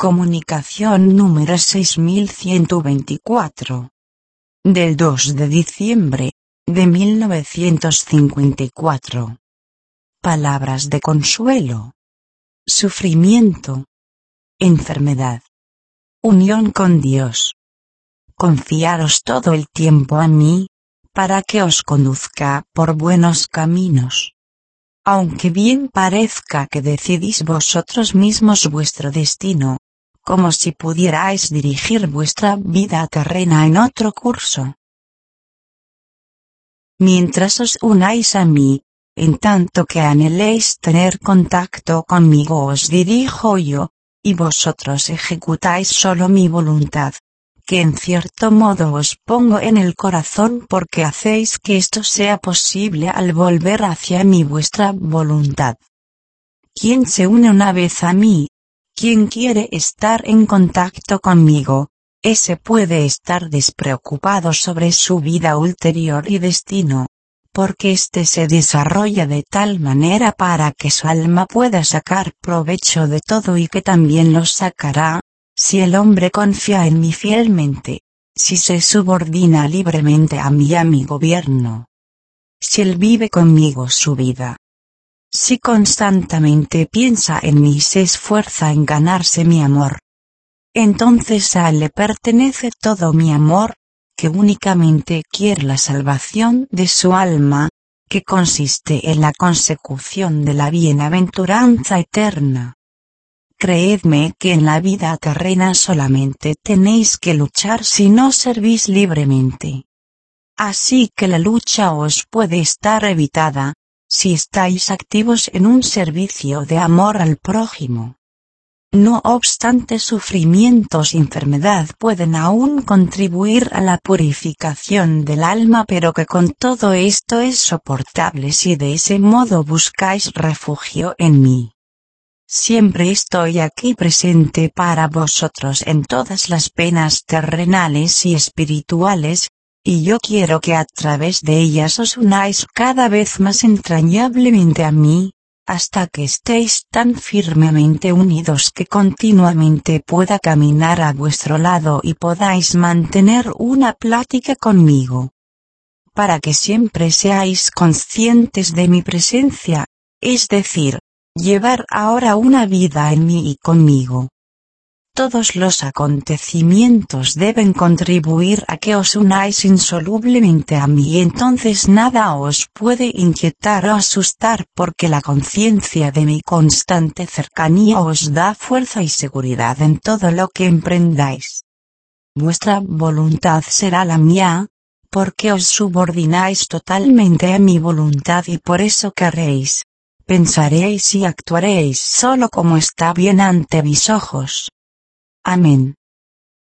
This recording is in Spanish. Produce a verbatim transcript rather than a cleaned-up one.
Comunicación número seis mil ciento veinticuatro. Del dos de diciembre, de mil novecientos cincuenta y cuatro. Palabras de consuelo. Sufrimiento. Enfermedad. Unión con Dios. Confiaros todo el tiempo a mí, para que os conduzca por buenos caminos. Aunque bien parezca que decidís vosotros mismos vuestro destino, como si pudierais dirigir vuestra vida terrena en otro curso. Mientras os unáis a mí, en tanto que anheléis tener contacto conmigo os dirijo yo, y vosotros ejecutáis solo mi voluntad, que en cierto modo os pongo en el corazón porque hacéis que esto sea posible al volver hacia mí vuestra voluntad. Quien se une una vez a mí, quien quiere estar en contacto conmigo, ese puede estar despreocupado sobre su vida ulterior y destino, porque éste se desarrolla de tal manera para que su alma pueda sacar provecho de todo y que también lo sacará, si el hombre confía en mí fielmente, si se subordina libremente a mí y a mi gobierno. Si él vive conmigo su vida. Si constantemente piensa en mí y se esfuerza en ganarse mi amor. Entonces a él le pertenece todo mi amor, que únicamente quiere la salvación de su alma, que consiste en la consecución de la bienaventuranza eterna. Creedme que en la vida terrena solamente tenéis que luchar si no servís libremente. Así que la lucha os puede estar evitada, si estáis activos en un servicio de amor al prójimo. No obstante, sufrimientos y enfermedad pueden aún contribuir a la purificación del alma, pero que con todo esto es soportable si de ese modo buscáis refugio en mí. Siempre estoy aquí presente para vosotros en todas las penas terrenales y espirituales, y yo quiero que a través de ellas os unáis cada vez más entrañablemente a mí, hasta que estéis tan firmemente unidos que continuamente pueda caminar a vuestro lado y podáis mantener una plática conmigo. Para que siempre seáis conscientes de mi presencia, es decir, llevar ahora una vida en mí y conmigo. Todos los acontecimientos deben contribuir a que os unáis insolublemente a mí y entonces nada os puede inquietar o asustar porque la conciencia de mi constante cercanía os da fuerza y seguridad en todo lo que emprendáis. Vuestra voluntad será la mía, porque os subordináis totalmente a mi voluntad y por eso querréis, pensaréis y actuaréis solo como está bien ante mis ojos. Amén.